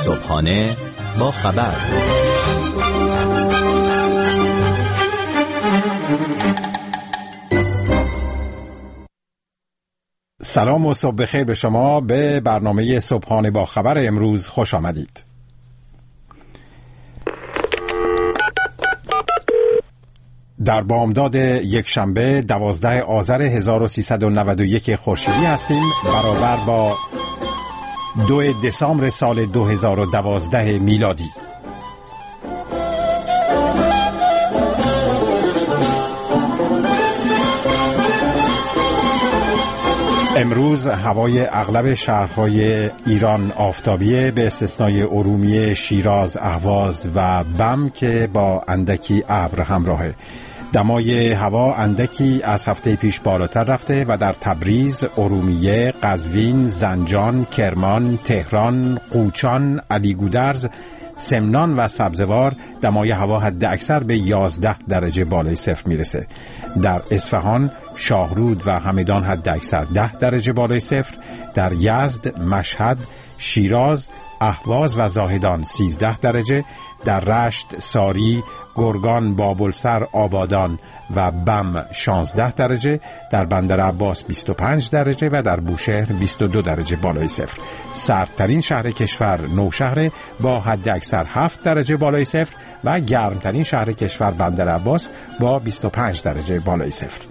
صبحانه با خبر. سلام و صبح بخیر به شما. به برنامه صبحانه با خبر امروز خوش آمدید. در بامداد یک شنبه 12 آذر 1391 خورشیدی هستیم، برابر با 2 دسامبر سال 2012 میلادی. امروز هوای اغلب شهرهای ایران آفتابیه به استثنای ارومیه، شیراز، اهواز و بم که با اندکی ابر همراهه. دمای هوا اندکی از هفته پیش بالاتر رفته و در تبریز، ارومیه، قزوین، زنجان، کرمان، تهران، قوچان، علیگودرز، سمنان و سبزوار دمای هوا حد اکثر به 11 درجه بالای صفر میرسه. در اصفهان، شاهرود و همدان حد اکثر 10 درجه بالای صفر. در یزد، مشهد، شیراز، اهواز و زاهدان 13 درجه. در رشت، ساری، گرگان، بابلسر، آبادان و بم 16 درجه. در بندر عباس 25 درجه و در بوشهر 22 درجه بالای صفر. سردترین شهر کشور نوشهر با حد اکثر 7 درجه بالای صفر و گرمترین شهر کشور بندر عباس با 25 درجه بالای صفر.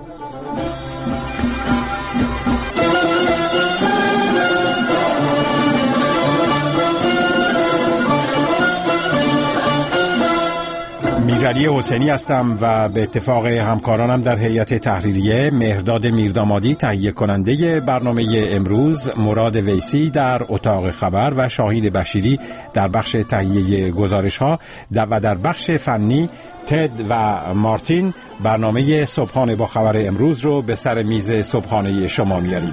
میرعلی حسینی هستم و به اتفاق همکارانم در هیئت تحریریه مهرداد میردامادی تهیه کننده برنامه امروز، مراد ویسی در اتاق خبر و شاهین بشیری در بخش تهیه گزارش ها و در بخش فنی تد و مارتین برنامه صبحانه با خبر امروز رو به سر میز صبحانه شما میاریم.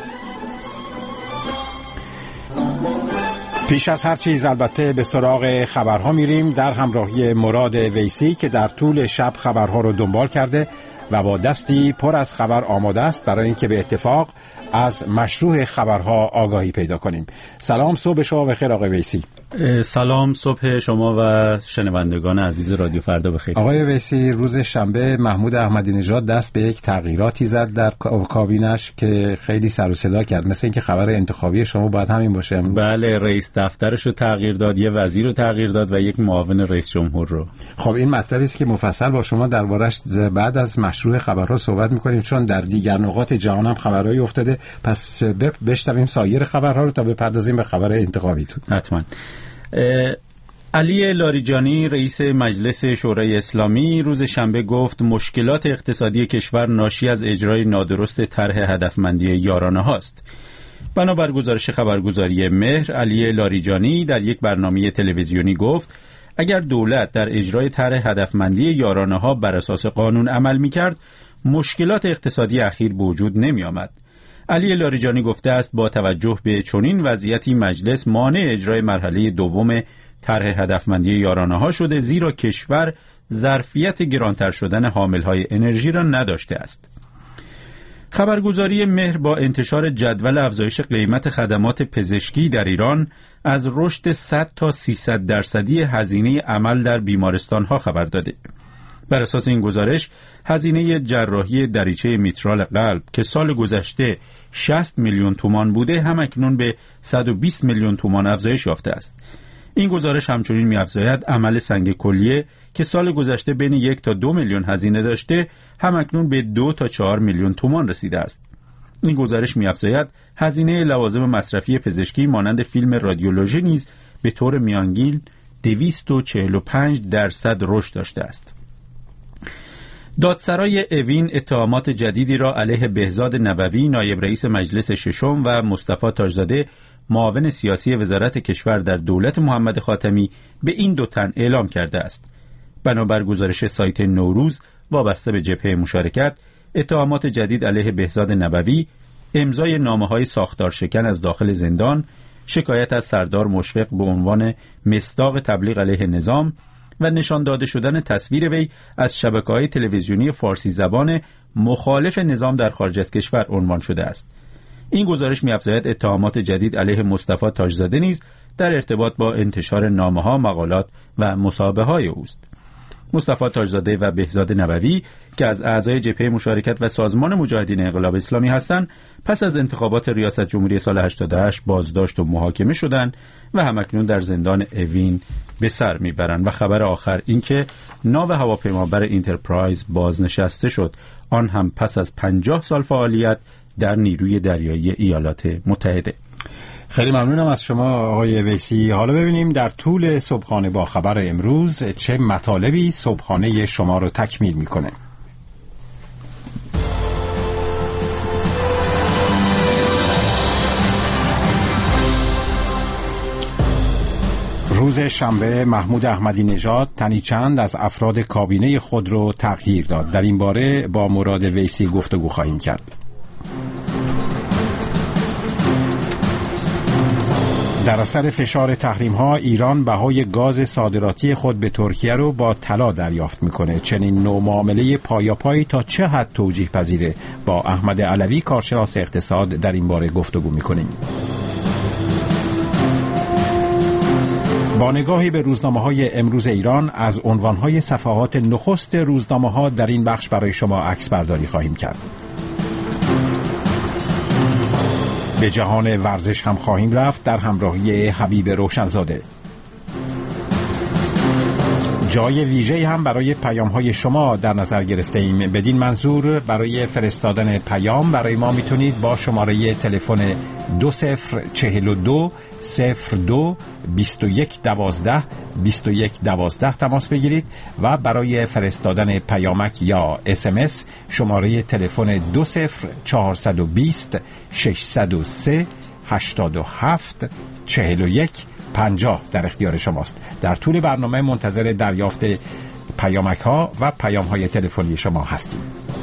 پیش از هر چیز البته به سراغ خبرها میریم در همراهی مراد ویسی که در طول شب خبرها رو دنبال کرده و با دستی پر از خبر آماده است برای اینکه به اتفاق از مشروع خبرها آگاهی پیدا کنیم. سلام، صبح شما بخیر آقای ویسی. سلام، صبح شما و شنوندگان عزیز رادیو فردا بخیر. آقای ویسی، روز شنبه محمود احمدی نژاد دست به یک تغییراتی زد در کابینش که خیلی سر و صدا کرد. مثل اینکه خبر انتخابی شما باید همین باشه. بله، رئیس دفترش رو تغییر داد، یه وزیر رو تغییر داد و یک معاون رئیس جمهور رو. خب این مطلبی است که مفصل با شما دربارش بعد از مشروع خبرها صحبت می‌کنیم، چون در دیگر نقاط جهان هم خبرهایی افتاده. پس بشنویم سایر خبرها رو تا بپردازیم به خبر انتخابیتون. حتما. علی لاریجانی رئیس مجلس شورای اسلامی روز شنبه گفت مشکلات اقتصادی کشور ناشی از اجرای نادرست طرح هدفمندی یارانه هاست. بنابر گزارش خبرگزاری مهر، علی لاریجانی در یک برنامه تلویزیونی گفت اگر دولت در اجرای طرح هدفمندی یارانه ها بر اساس قانون عمل می‌کرد، مشکلات اقتصادی اخیر به وجود نمی‌آمد. علی لاریجانی گفته است با توجه به چنین وضعیتی مجلس مانع اجرای مرحله دوم طرح هدفمندی یارانه ها شده، زیرا کشور ظرفیت گرانتر شدن حاملهای انرژی را نداشته است. خبرگزاری مهر با انتشار جدول افزایش قیمت خدمات پزشکی در ایران از رشد 100 تا 300 درصدی هزینه عمل در بیمارستان ها خبر داده. بر اساس این گزارش هزینه جراحی دریچه میترال قلب که سال گذشته 60 میلیون تومان بوده، همکنون به 120 میلیون تومان افزایش یافته است. این گزارش همچنین می‌افزاید عمل سنگ کلیه که سال گذشته بین 1 تا 2 میلیون هزینه داشته، همکنون به 2 تا 4 میلیون تومان رسیده است. این گزارش می‌افزاید هزینه لوازم مصرفی پزشکی مانند فیلم رادیولوژی نیز به طور میانگین 245% رشد داشته است. دادسرای اوین اتهامات جدیدی را علیه بهزاد نبوی نایب رئیس مجلس ششم و مصطفی تاجزاده معاون سیاسی وزارت کشور در دولت محمد خاتمی به این دو تن اعلام کرده است. بنابر گزارش سایت نوروز وابسته به جبهه مشارکت، اتهامات جدید علیه بهزاد نبوی، امضای نامه‌های ساختار شکن از داخل زندان، شکایت از سردار مشفق به عنوان مصداق تبلیغ علیه نظام و نشان داده شدن تصویر وی از شبکه‌های تلویزیونی فارسی زبان مخالف نظام در خارج از کشور عنوان شده است. این گزارش می‌افزاید اتهامات جدید علیه مصطفی تاجزاده نیز در ارتباط با انتشار نامه‌ها، مقالات و مصاحبه‌های اوست. مصطفی تاجزاده و بهزاد نبوی که از اعضای جبهه مشارکت و سازمان مجاهدین انقلاب اسلامی هستند، پس از انتخابات ریاست جمهوری سال 88 بازداشت و محاکمه شدند و همکنون در زندان اوین به سر میبرند. و خبر آخر این که ناو هواپیمابر اینترپرایز بازنشسته شد، آن هم پس از 50 سال فعالیت در نیروی دریایی ایالات متحده. خیلی ممنونم از شما آقای ویسی. حالا ببینیم در طول صبحانه با خبر امروز چه مطالبی صبحانه شما رو تکمیل میکنه. روز شنبه محمود احمدی نژاد تنی چند از افراد کابینه خود رو تغییر داد. در این باره با مراد ویسی گفتگو خواهیم کرد. در اثر فشار تحریم‌ها ایران بهای گاز صادراتی خود به ترکیه رو با طلا دریافت میکنه. چنین نوع معامله پایاپایی تا چه حد توجیه پذیره؟ با احمد علوی کارشناس اقتصاد در این باره گفتگو میکنیم. با نگاهی به روزنامه‌های امروز ایران از عنوان‌های صفحات نخست روزنامه‌ها در این بخش برای شما عکس برداری خواهیم کرد. به جهان ورزش هم خواهیم رفت در همراهی حبیب روشنزاده. جای ویژه‌ای هم برای پیام‌های شما در نظر گرفته ایم. بدین منظور برای فرستادن پیام برای ما میتونید با شماره تلفن 2042 02 21 12 21 12 تماس بگیرید و برای فرستادن پیامک یا SMS شماره تلفن 20420 603 87 41 50 در اختیار شماست. در طول برنامه منتظر دریافت پیامک ها و پیام های تلفنی شما هستیم.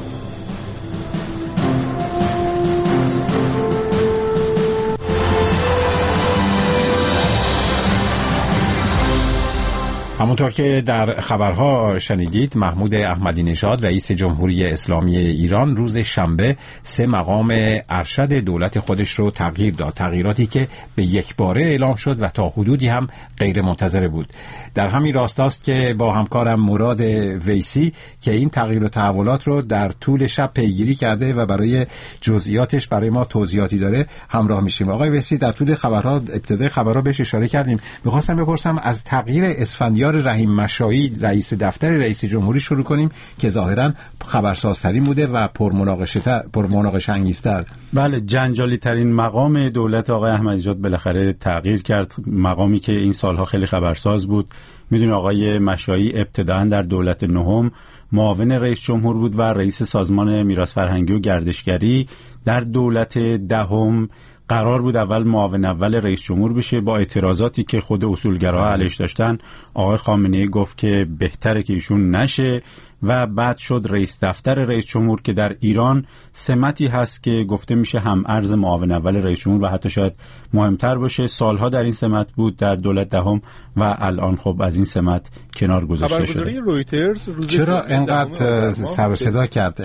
همونطور که در خبرها شنیدید، محمود احمدی نژاد رئیس جمهوری اسلامی ایران روز شنبه 3 مقام ارشد دولت خودش رو تغییر داد. تغییراتی که به یک باره اعلام شد و تا حدودی هم غیر منتظره بود. در همین راستاست که با همکارم مراد ویسی که این تغییر و تحولات رو در طول شب پیگیری کرده و برای جزئیاتش برای ما توضیحاتی داره همراه میشیم. آقای ویسی، در طول خبرها ابتدای خبرها بهش اشاره کردیم. می‌خواستم بپرسم از تغییر اسفندیار رحیم مشایی رئیس دفتر رئیس جمهوری شروع کنیم که ظاهراً خبرسازترین بوده و پرمناقشه انگیزتر. بله، جنجالی ترین مقام دولت آقای احمدی نژاد بالاخره تغییر کرد. مقامی که این سالها خیلی خبرساز بود. میدونی آقای مشایی ابتداً در دولت نهم معاون رئیس جمهور بود و رئیس سازمان میراث فرهنگی و گردشگری. در دولت دهم قرار بود اول معاون اول رئیس جمهور بشه. با اعتراضاتی که خود اصولگراها علیش داشتن، آقای خامنه‌ای گفت که بهتره که ایشون نشه و بعد شد رئیس دفتر رئیس جمهور که در ایران سمتی هست که گفته میشه هم ارز معاون اول رئیس جمهور و حتی شاید مهمتر باشه. سالها در این سمت بود در دولت دهم و الان خب از این سمت کنار گذاشته شده. خبرگزاری رویترز چرا انقدر سر و صدا کرد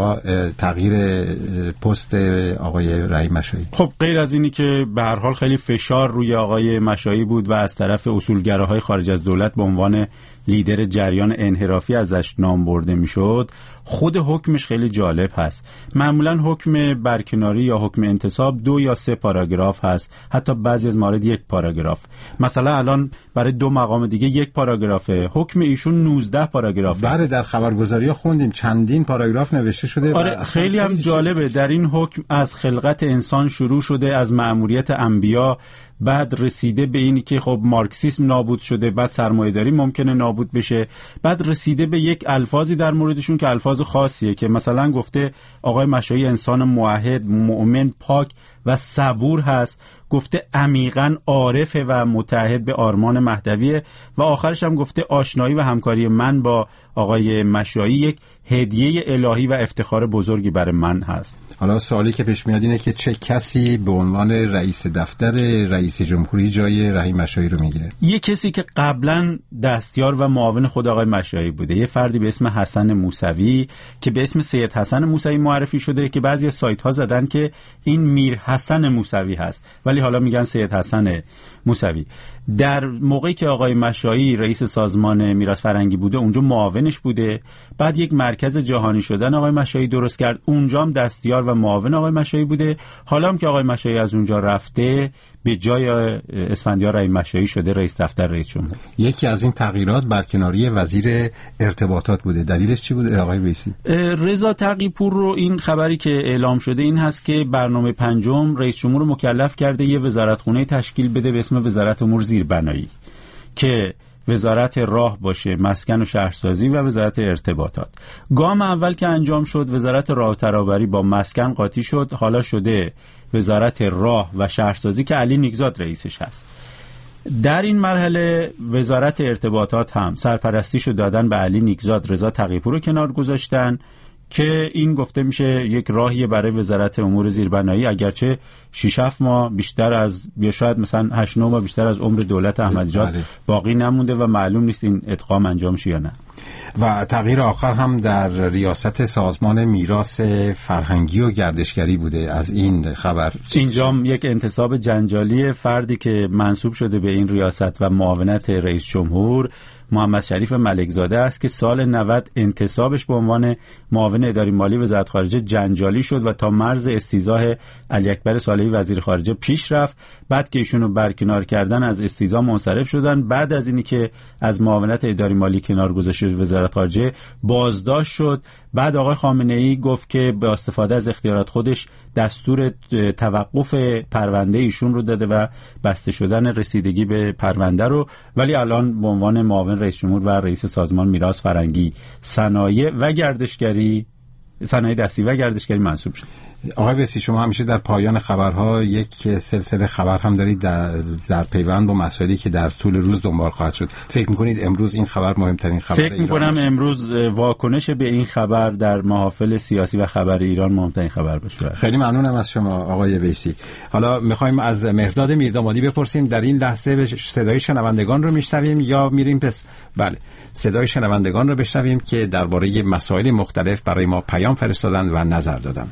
تغییر پست آقای رحیم مشایی؟ خب غیر از اینی که به هر حال خیلی فشار روی آقای مشایی بود و از طرف اصولگراهای خارج از دولت به عنوان لیدر جریان انحرافی ازش نام برده میشد، خود حکمش خیلی جالب هست. معمولا حکم برکناری یا حکم انتصاب 2 یا 3 پاراگراف هست، حتی بعضی از موارد 1 پاراگراف. مثلا الان برای 2 مقام دیگه 1 پاراگرافه، حکم ایشون 19 پاراگرافه. بله، در خبرگزاری‌ها خوندیم چندین پاراگراف نوشته شده. آره، خیلی هم جالبه. در این حکم از خلقت انسان شروع شده، از مأموریت انبیا، بعد رسیده به اینی که خب مارکسیسم نابود شده، بعد سرمایه‌داری ممکنه نابود بشه، بعد رسیده به یک الفاظی در موردشون که الفاظ خاصیه که مثلا گفته آقای مشایی انسان موحد، مؤمن، پاک و صبور هست. گفته عمیقاً عارف و متحد به آرمان مهدویه و آخرش هم گفته آشنایی و همکاری من با آقای مشایی یک هدیه الهی و افتخار بزرگی برای من هست. حالا سوالی که پیش میاد اینه که چه کسی به عنوان رئیس دفتر رئیس جمهوری جای رحیم مشایی رو میگیره؟ یه کسی که قبلا دستیار و معاون خود آقای مشایی بوده، یه فردی به اسم حسن موسوی که به اسم سید حسن موسوی معرفی شده که بعضی از سایت ها زدن که این میر حسن موسوی هست، ولی حالا میگن سید حسن موسوی. در موقعی که آقای مشایی رئیس سازمان میراث فرهنگی بوده اونجا معاونش بوده، بعد یک مرکز جهانی شدن آقای مشایی درست کرد، اونجا هم دستیار و معاون آقای مشایی بوده. حالا هم که آقای مشایی از اونجا رفته به جای اسفندیار رحیم مشایی شده رئیس دفتر رئیس جمهور. یکی از این تغییرات برکناری وزیر ارتباطات بوده. دلیلش چی بوده آقای ویسی؟ رضا تقی‌پور رو این خبری که اعلام شده این هست که برنامه پنجم رئیس جمهور رو مکلف کرده یه وزارتخونه تشکیل بده به اسم وزارت امور زیربنایی که وزارت راه باشه، مسکن و شهرسازی و وزارت ارتباطات. گام اول که انجام شد وزارت راه و ترابری با مسکن قاطی شد، حالا شده وزارت راه و شهرسازی که علی نیکزاد رئیسش هست. در این مرحله وزارت ارتباطات هم سرپرستیشو دادن به علی نیکزاد، رضا تقی‌پور رو کنار گذاشتن که این گفته میشه یک راهیه برای وزارت امور زیربنایی، اگرچه 6-7 ماه بیشتر از یا شاید مثلا 8-9 ماه بیشتر از عمر دولت احمدی‌نژاد باقی نمونده و معلوم نیست این ادغام انجام میشه یا نه. و تغییر آخر هم در ریاست سازمان میراث فرهنگی و گردشگری بوده. از این خبر اینجا یک انتصاب جنجالی فردی که منصوب شده به این ریاست و معاونت رئیس جمهور محمد شریف ملکزاده است که سال 90 انتصابش به عنوان معاون اداری مالی وزارت خارجه جنجالی شد و تا مرز استیضاح علی اکبر صالحی وزیر خارجه پیش رفت. بعد که ایشونو برکنار کردن از استیضاح منصرف شدن. بعد از اینی که از معاونت اداری مالی کنار گذاشته وزارت خارجه بازداشت شد. بعد آقای خامنه‌ای گفت که با استفاده از اختیارات خودش دستور توقف پرونده ایشون رو داده و بسته شدن رسیدگی به پرونده رو، ولی الان به عنوان معاون رئیس جمهور و رئیس سازمان میراث فرهنگی، صنایع دستی و گردشگری منصوب شد. آقای ویسی شما همیشه در پایان خبرها یک سلسله خبر هم دارید در پیوند با مسائلی که در طول روز دنبال خواهد شد. فکر می‌کنید امروز این خبر مهمترین خبر ایران؟ فکر می‌کنم امروز واکنش به این خبر در محافل سیاسی و خبر ایران مهمترین خبر باشه. خیلی ممنونم از شما آقای ویسی. حالا می‌خوایم از مهرداد میردامادی بپرسیم در این لحظه صدای شنوندگان رو میشنویم یا میریم بله، صدای شنوندگان رو بشنویم که درباره مسائل مختلف برای ما پیام فرستادن و نظر دادن.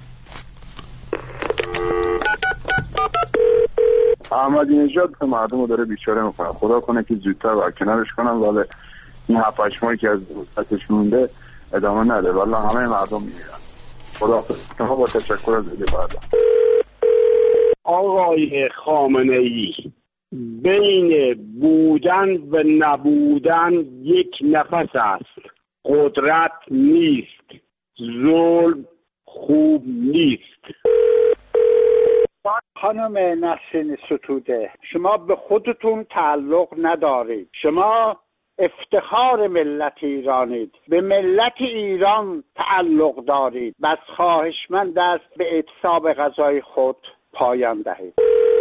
احمدی‌نژاد که مردم رو داره بیچاره میکنه، خدا کنه که زودتر برکنارش کنن ولی این 7-8 ماهی که از دولتش مونده ادامه نده، والله همه مردم میمیرن. خدا شما با تشکر از دیگه بعد. آقای خامنه‌ای بین بودن و نبودن یک نفس است. قدرت نیست، ظلم خوب نیست. خانم نسرین ستوده، شما به خودتون تعلق ندارید. شما افتخار ملت ایرانید، به ملت ایران تعلق دارید. بس خواهشمند است به اعتصاب غذای خود پایان دهید.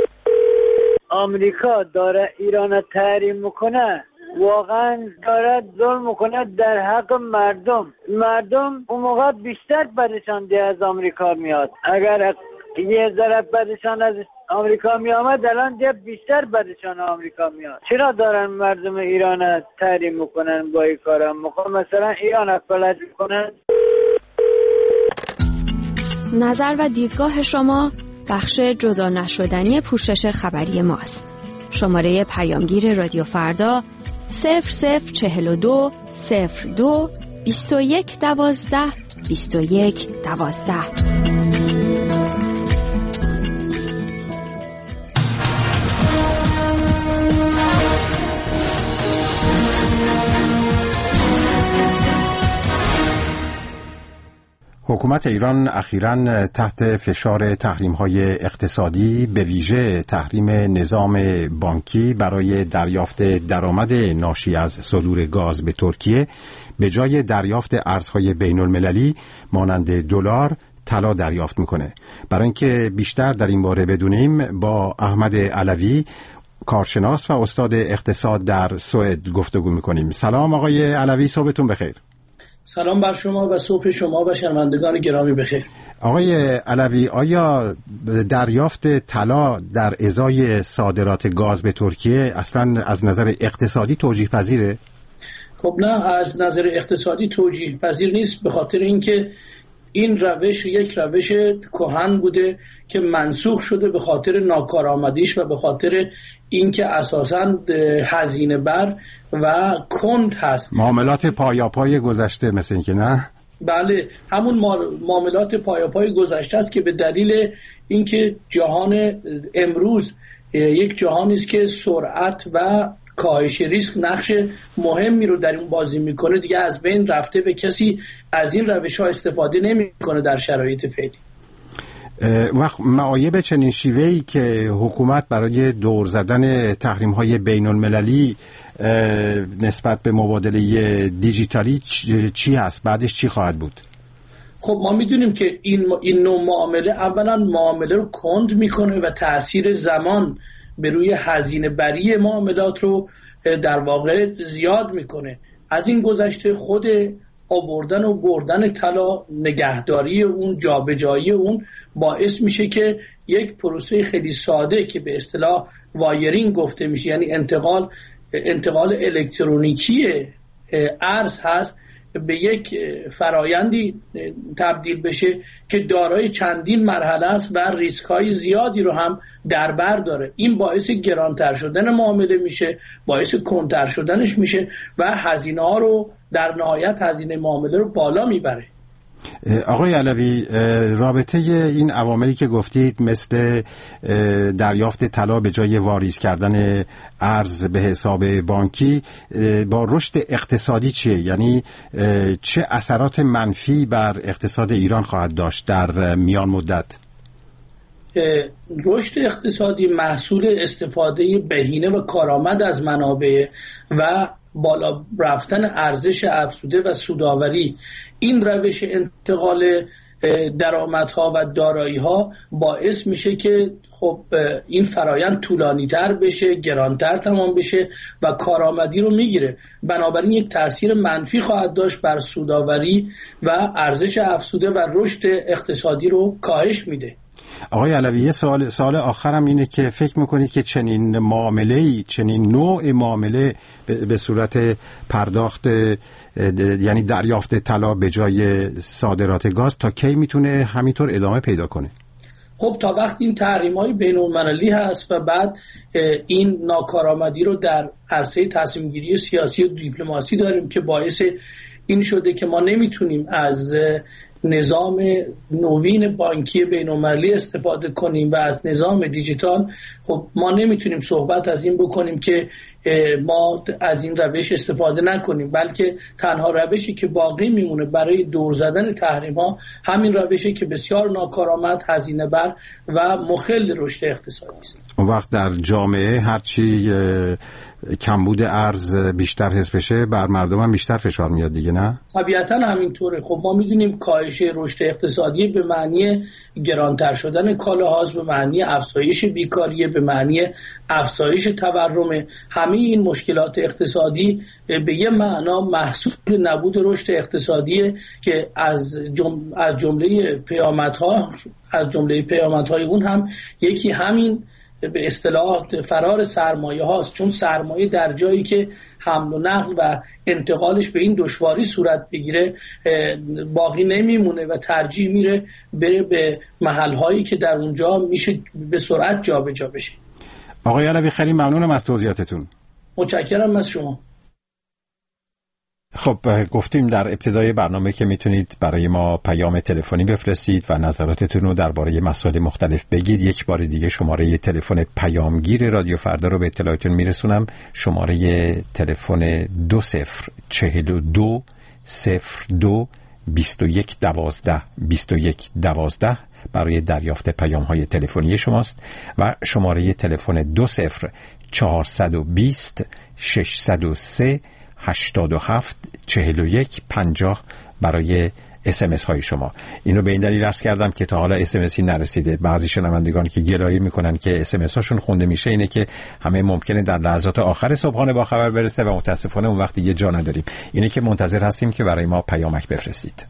آمریکا داره ایران تحریم میکنه، واقعا داره ظلم میکنه در حق مردم اون موقع بیشتر بدشان از آمریکا میاد. اگر یه ذره بدشان از آمریکا می آمد الان دیگه بیشتر بدشان آمریکا میاد. چرا دارن مردم ایران تحریم میکنن با این کارا؟ مثلا ایران فلج میکنن. نظر و دیدگاه شما بخش جدا نشدنی پوشش خبری ماست. شماره پیامگیر رادیو فردا 0042 02 21 12 21 12. حکومت ایران اخیراً تحت فشار تحریم‌های اقتصادی به ویژه تحریم نظام بانکی برای دریافت درآمد ناشی از صدور گاز به ترکیه به جای دریافت ارزهای بین‌المللی مانند دلار طلا دریافت میکنه. برای اینکه بیشتر در این باره بدونیم با احمد علوی کارشناس و استاد اقتصاد در سوئد گفتگو میکنیم. سلام آقای علوی، صبحتون بخیر. سلام بر شما و صبح شما و شنوندگان گرامی بخیر. آقای علوی، آیا دریافت طلا در ازای صادرات گاز به ترکیه اصلا از نظر اقتصادی توجیه پذیره؟ خب نه، از نظر اقتصادی توجیه پذیر نیست، به خاطر اینکه این روش یک روش کهن بوده که منسوخ شده به خاطر ناکارآمدیش و به خاطر اینکه اساساً هزینه بر و کند هست. معاملات پایاپای گذشته مثل این که نه؟ بله، همون معاملات پایاپای گذشته است که به دلیل اینکه جهان امروز یک جهانی است که سرعت و کاهش ریسک نقش مهمی رو در این بازی میکنه، دیگه از بین رفته به کسی از این روش‌ها استفاده نمیکنه در شرایط فعلی. وقت معایب چنین شیوهی که حکومت برای دور زدن تحریم‌های بین‌المللی نسبت به مبادله دیجیتالی چی هست؟ بعدش چی خواهد بود؟ خب ما میدونیم که این نوع معامله اولا معامله رو کند میکنه و تأثیر زمان به روی هزینه بری معاملات رو در واقع زیاد میکنه. از این گذشته خود آوردن و بردن طلا، نگهداری اون، جابجایی اون باعث میشه که یک پروسه خیلی ساده که به اصطلاح وایرینگ گفته میشه، یعنی انتقال الکترونیکی ارز هست، به یک فرایندی تبدیل بشه که دارای چندین مرحله است و ریسک‌های زیادی رو هم در بر داره. این باعث گرانتر شدن معامله میشه، باعث کندتر شدنش میشه و هزینه‌ها رو در نهایت هزینه معامله رو بالا میبره. آقای علوی، رابطه این عواملی که گفتید مثل دریافت طلا به جای واریز کردن ارز به حساب بانکی با رشد اقتصادی چیه؟ یعنی چه اثرات منفی بر اقتصاد ایران خواهد داشت در میان مدت؟ رشد اقتصادی محصول استفاده بهینه و کارآمد از منابع و بالا رفتن ارزش افزوده و سودآوری. این روش انتقال درآمدها و دارایی‌ها باعث میشه که خب این فرایند طولانی‌تر بشه، گرانتر تمام بشه و کارآمدی رو میگیره. بنابراین یک تأثیر منفی خواهد داشت بر سودآوری و ارزش افزوده و رشد اقتصادی رو کاهش میده. آقای علوی، یه سوال آخرم اینه که فکر میکنید که چنین معامله‌ای، چنین نوع معامله به صورت پرداخت یعنی دریافت طلا به جای صادرات گاز تا کی میتونه همینطور ادامه پیدا کنه؟ خب تا وقتی این تحریم‌های بین‌المللی هست و بعد این ناکارآمدی رو در عرصه تصمیم‌گیری سیاسی و دیپلماسی داریم که باعث این شده که ما نمیتونیم از نظام نوین بانکی بین‌المللی استفاده کنیم و از نظام دیجیتال. خب ما نمیتونیم صحبت از این بکنیم که ما از این روش استفاده نکنیم، بلکه تنها روشی که باقی میمونه برای دور زدن تحریم‌ها همین روشی که بسیار ناکارآمد، هزینه بر و مخل رشد اقتصادی است. اون وقت در جامعه هرچی کمبود ارز بیشتر حس بشه بر مردم هم بیشتر فشار میاد دیگه، نه؟ طبیعتاً همینطوره. خب ما میدونیم کاهش رشد اقتصادی به معنی گرانتر شدن کالاهاست، به معنی افزایش بیکاری، به معنی افزایش تورم. همه این مشکلات اقتصادی به یه معنا محصول نبود رشد اقتصادی که از جمله پیامدهای اون هم یکی همین به اصطلاح فرار سرمایه هاست. چون سرمایه در جایی که حمل و نقل و انتقالش به این دشواری صورت بگیره باقی نمیمونه و ترجیح میره بره به محل هایی که در اونجا میشه به سرعت جابجا بشه. آقای علوی، خیلی ممنونم از توضیحاتتون. متشکرم از شما. خب گفتیم در ابتدای برنامه که میتونید برای ما پیام تلفنی بفرستید و نظراتتون رو درباره مسائل مختلف بگید. یک بار دیگه شماره تلفن پیامگیر رادیو فردا رو به اطلاعتون میرسونم. شماره تلفن 2042 02 2112 2112 برای دریافت پیام‌های تلفنی شماست و شماره تلفن 20420 603 87 41 50 برای SMS های شما. اینو به این دلیل عرض کردم که تا حالا SMSی نرسیده. بعضی شنوندگان که گلایه میکنن که SMS هاشون خونده میشه اینه که همه ممکنه در لحظات آخر صبحانه با خبر برسه و متاسفانه اون وقت دیگه جا نداریم. اینه که منتظر هستیم که برای ما پیامک بفرستید.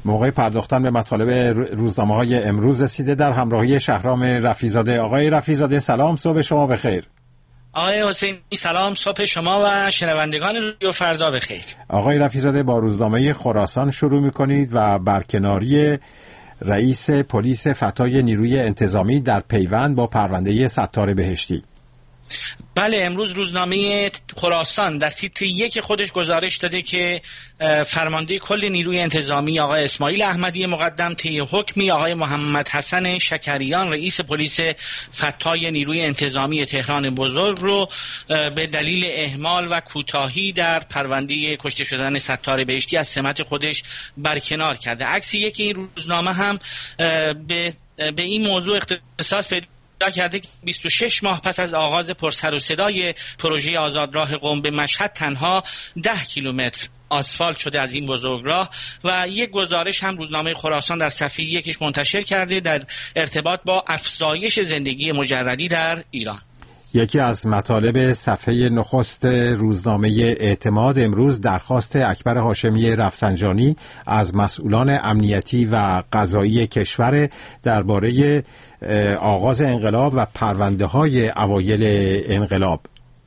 موقع پرداختن به مطالب روزنامه‌های امروز رسیده. در همراهی شهرام رفیع‌زاده. آقای رفیع‌زاده سلام، صبح شما بخیر. آقای حسینی سلام، صبح شما و شنوندگان رادیو فردا بخیر. آقای رفیع‌زاده با روزنامه خراسان شروع می‌کنید و برکناری رئیس پلیس فتای نیروی انتظامی در پیوند با پرونده ستار بهشتی. بله، امروز روزنامه خراسان در تیتر 1 خودش گزارش داده که فرمانده کل نیروی انتظامی آقای اسماعیل احمدی مقدم طی حکمی آقای محمد حسن شکریان رئیس پلیس فتای نیروی انتظامی تهران بزرگ رو به دلیل اهمال و کوتاهی در پرونده کشته شدن ستار بهشتی از سمت خودش برکنار کرده. عکس یکی این روزنامه هم به این موضوع اختصاص پیدا کرده که 26 ماه پس از آغاز پرسر و صدای پروژه آزادراه قم به مشهد تنها 10 کیلومتر آسفالت شده از این بزرگراه. و یک گزارش هم روزنامه خراسان در صفحه 1 منتشر کرده در ارتباط با افزایش زندگی مجردی در ایران. یکی از مطالب صفحه نخست روزنامه اعتماد امروز درخواست اکبر هاشمی رفسنجانی از مسئولان امنیتی و قضایی کشور درباره آغاز انقلاب و پرونده‌های اوایل انقلاب.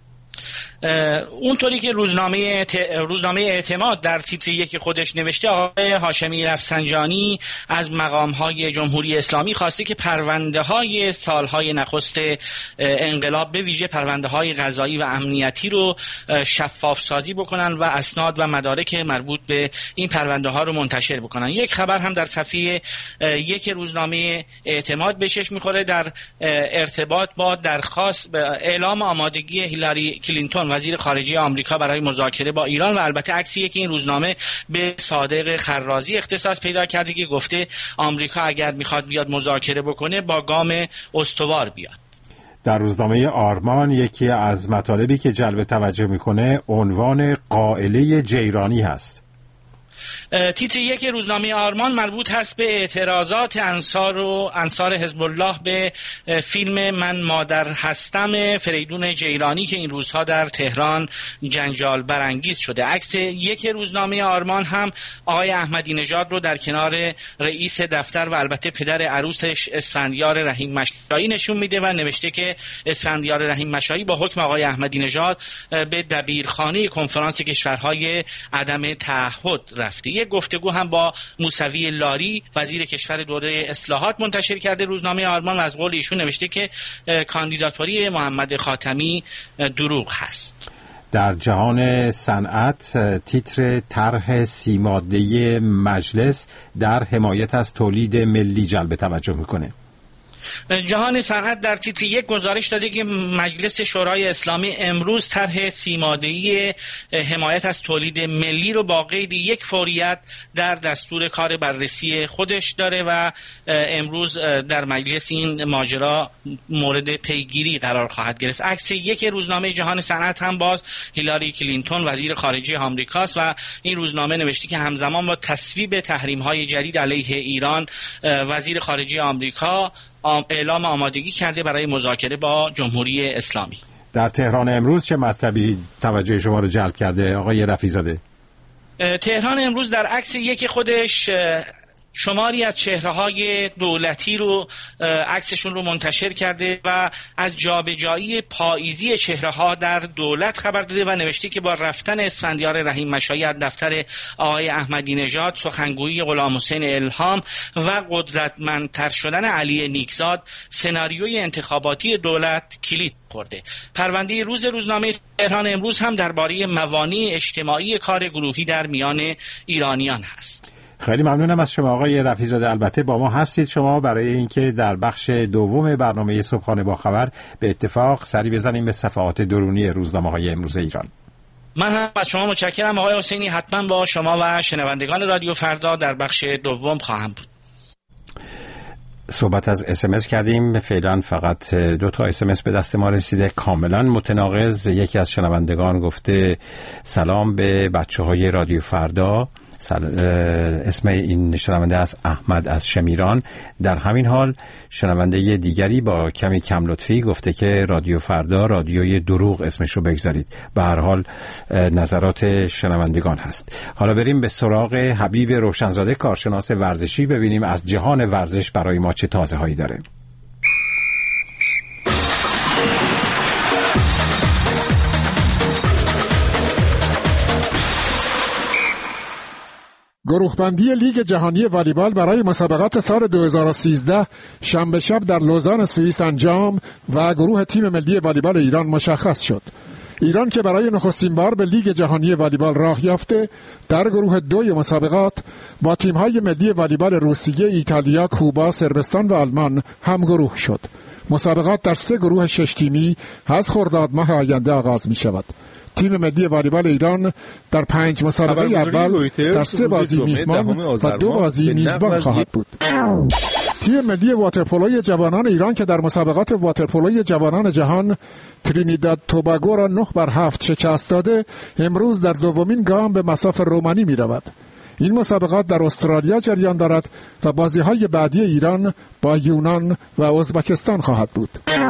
اونطوری که روزنامه اعتماد در تیتر 1 خودش نوشته، آقای هاشمی رفسنجانی از مقام‌های جمهوری اسلامی خواسته که پرونده‌های سال‌های نخست انقلاب به ویژه پرونده‌های قضایی و امنیتی رو شفاف سازی بکنن و اسناد و مدارک مربوط به این پرونده‌ها رو منتشر بکنن. یک خبر هم در صفحه 1 روزنامه اعتماد به چشم می‌خوره در ارتباط با درخواست اعلام آمادگی هیلاری کلینتون وزیر خارجه آمریکا برای مذاکره با ایران و البته عکسی که این روزنامه به صادق خرازی اختصاص پیدا کرده که گفته آمریکا اگر میخواد بیاد مذاکره بکنه با گام استوار بیاد. در روزنامه آرمان یکی از مطالبی که جلب توجه میکنه عنوان قائله جیرانی هست. تیتر 1 روزنامه آرمان مربوط هست به اعتراضات انصار حزب الله به فیلم من مادر هستم فریدون جیرانی که این روزها در تهران جنجال برانگیز شده. عکس 1 روزنامه آرمان هم آقای احمدی نژاد رو در کنار رئیس دفتر و البته پدر عروسش اسفندیار رحیم مشایی نشون میده و نوشته که اسفندیار رحیم مشایی با حکم آقای احمدی نژاد به دبیرخانه کنفرانس کشورهای عدم تعهد رفته. یک گفتگو هم با موسوی لاری وزیر کشور دوره اصلاحات منتشر کرده روزنامه آرمان و از قول ایشون نوشته که کاندیداتوری محمد خاتمی دروغ هست. در جهان صنعت تیتر طرح 30 ماده مجلس در حمایت از تولید ملی جلب توجه میکنه. جهان صنعت در تیتر 1 گزارش داده که مجلس شورای اسلامی امروز طرح 30 ماده‌ای حمایت از تولید ملی رو با قید 1 فوریت در دستور کار بررسی خودش داره و امروز در مجلس این ماجرا مورد پیگیری قرار خواهد گرفت. عکس 1 روزنامه جهان صنعت هم باز هیلاری کلینتون وزیر خارجه آمریکاست و این روزنامه نوشته که همزمان با تصویب تحریم‌های جدید علیه ایران وزیر خارجه آمریکا اعلام آمادگی کرده برای مذاکره با جمهوری اسلامی. در تهران امروز چه مطلبی توجه شما رو جلب کرده آقای رفیع‌زاده؟ تهران امروز در عکس 1 خودش شماری از چهره‌های دولتی رو عکسشون رو منتشر کرده و از جابجایی پاییزی چهره‌ها در دولت خبر داده و نوشته که با رفتن اسفندیار رحیم مشایی از دفتر آقای احمدی نژاد، سخنگویی غلام حسین الهام و قدرتمندتر شدن علی نیکزاد، سناریوی انتخاباتی دولت کلید خورده. پرونده روزنامه تهران امروز هم درباره موانع اجتماعی کار گروهی در میان ایرانیان هست. خیلی ممنونم از شما آقای رفیع‌زاده. البته با ما هستید شما برای اینکه در بخش دوم برنامه صبحانه با خبر به اتفاق سری بزنیم به صفحات درونی روزنامه‌های امروز ایران. من هم از شما متشکرم آقای حسینی. حتما با شما و شنوندگان رادیو فردا در بخش دوم خواهم بود. صحبت از SMS کردیم، فعلا فقط 2 تا SMS به دست ما رسیده کاملا متناقض. یکی از شنوندگان گفته سلام به بچه‌های رادیو فردا، اسم این شنونده از احمد از شمیران. در همین حال شنونده دیگری با کمی کم لطفی گفته که رادیو فردا رادیوی دروغ اسمش رو بگذارید. به هر حال نظرات شنوندگان هست. حالا بریم به سراغ حبیب روشنزاده کارشناس ورزشی، ببینیم از جهان ورزش برای ما چه تازه هایی داره. گروه بندی لیگ جهانی والیبال برای مسابقات سال 2013 شنبه شب در لوزان سوئیس انجام و گروه تیم ملی والیبال ایران مشخص شد. ایران که برای نخستین بار به لیگ جهانی والیبال راه یافته، در گروه 2 مسابقات با تیم‌های ملی والیبال روسیه، ایتالیا، کوبا، صربستان و آلمان همگروه شد. مسابقات در 3 گروه 6 تیمی از خرداد ماه آینده آغاز می‌شود. تیم ملی والیبال ایران در 5 مسابقه اول در 3 بازی میهمان و 2 بازی میزبان خواهد بود. تیم ملی واترپولوی جوانان ایران که در مسابقات واترپولوی جوانان جهان ترینیداد توباگو را 9-7 شکست داده، امروز در دومین گام به مصاف رومانی می رود. این مسابقات در استرالیا جریان دارد و بازی‌های بعدی ایران با یونان و ازبکستان خواهد بود.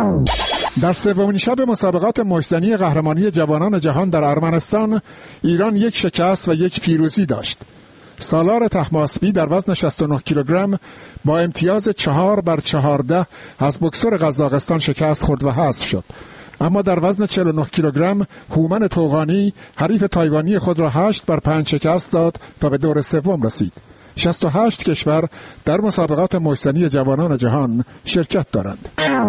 در سومین شب مسابقات مشتنی قهرمانی جوانان جهان در ارمنستان، ایران 1 شکست و 1 پیروزی داشت. سالار طهماسبی در وزن 69 کیلوگرم با امتیاز 4-14 از بوکسور قزاقستان شکست خورد و حذف شد. اما در وزن 49 کیلوگرم هومن توغانی حریف تایوانی خود را 8-5 شکست داد و به دور سوم رسید. 68 کشور در مسابقات مشتنی جوانان جهان شرکت دارند.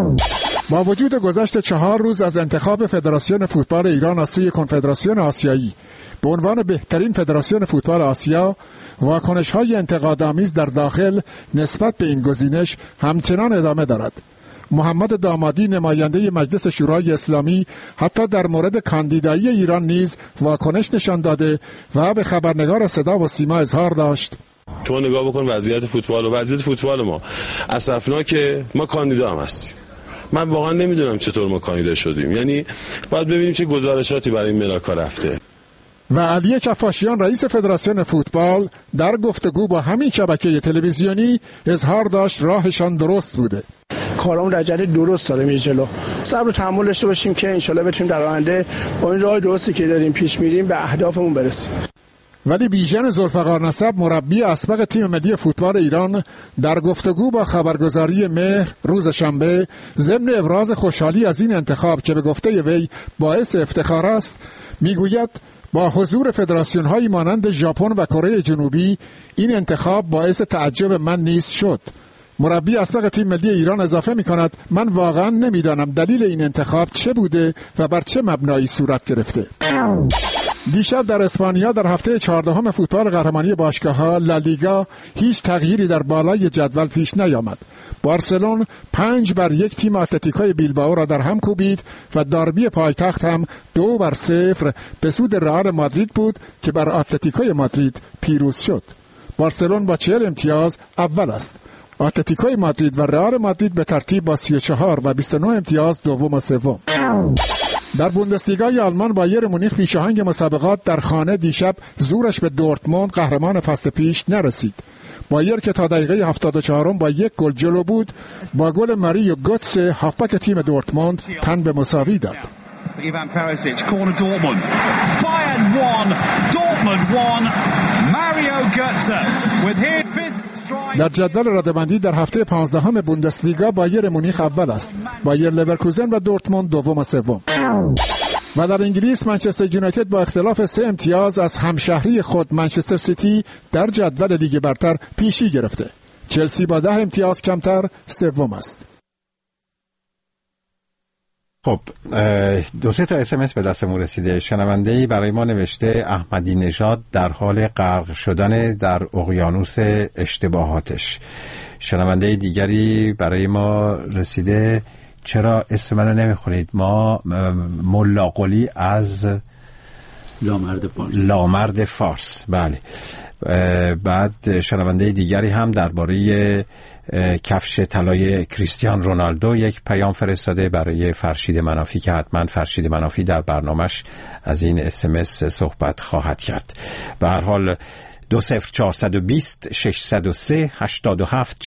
با وجود گذشت 4 روز از انتخاب فدراسیون فوتبال ایران از سوی کنفدراسیون آسیایی به عنوان بهترین فدراسیون فوتبال آسیا، واکنش‌های انتقادآمیز در داخل نسبت به این گزینش همچنان ادامه دارد. محمد دامادی نماینده مجلس شورای اسلامی حتی در مورد کاندیدایی ایران نیز واکنش نشان داده و به خبرنگار صدا و سیما اظهار داشت: شما نگاه بکن وضعیت فوتبال ما اسفناکه، ما کاندیدا هم هستیم. من واقعا نمیدونم چطور ما کاندیدا شدیم. یعنی باید ببینیم چه گزارشاتی برای این ملاکا رفته. و علی کفاشیان رئیس فدراسیون فوتبال در گفتگو با همین شبکه تلویزیونی اظهار داشت راهشان درست بوده. کارامون در جهت درست داره میره جلو. صبر و تحمل داشته باشیم که انشالله بتونیم در آینده با این راه درستی که داریم پیش میریم به اهدافمون برسیم. ولی بیژن ذوالفقار نسب مربی اسبق تیم ملی فوتبال ایران در گفتگو با خبرگزاری مهر روز شنبه ضمن ابراز خوشحالی از این انتخاب که به گفته وی باعث افتخار است، میگوید با حضور فدراسیون‌هایی مانند ژاپن و کره جنوبی این انتخاب باعث تعجب من نیز شد. مربی اسبق تیم ملی ایران اضافه می‌کند: من واقعا نمی‌دانم دلیل این انتخاب چه بوده و بر چه مبنایی صورت گرفته. دیشب در اسپانیا در هفته 14 فوتبال قهرمانی باشگاه‌ها لالیگا هیچ تغییری در بالای جدول پیش نیامد. بارسلون 5-1 تیم اتلتیکوی بیلبائو را در هم کوبید و داربی پایتخت هم 2-0 به سود رئال مادرید بود که بر اتلتیکوی مادرید پیروز شد. بارسلون با 40 امتیاز اول است. اتلتیکوی مادرید و رئال مادرید به ترتیب با 34 و 29 امتیاز دوم و سوم. در بوندسلیگای آلمان بایر مونیخ پیشاهنگ مسابقات در خانه دیشب زورش به دورتموند قهرمان فصل پیش نرسید. بایر که تا دقیقه 74 با 1 گل جلو بود، با گل ماریو گوتسه هافبک تیم دورتموند تن به مساوی داد. Ivan Perisic, corner Dortmund. Bayern 1, Dortmund 1. Mario Götze with his 5th strike. در جدول رده‌بندی در هفته 15 بوندسلیگا بایر مونیخ اول است. بایر لورکوزن و دورتموند دوم و سوم. و در انگلیس منچستر یونایتد با اختلاف 3 امتیاز از همشهری خود منچستر سیتی در جدول لیگ برتر پیشی گرفته. چلسی با 10 امتیاز کمتر سوم است. خب 2-3 تا SMS به دستمون رسیده. شنونده‌ای برای ما نوشته احمدی نژاد در حال غرق شدن در اقیانوس اشتباهاتش. شنونده دیگری برای ما رسیده چرا اسم منو نمیخونید؟ ما ملا قلی از لامرد فارس. بله. بعد شنونده دیگری هم درباره کفش طلای کریستیان رونالدو یک پیام فرستاده برای فرشید منافی که حتما فرشید منافی در برنامهش از این SMS صحبت خواهد کرد. به هر حال 20420 603 87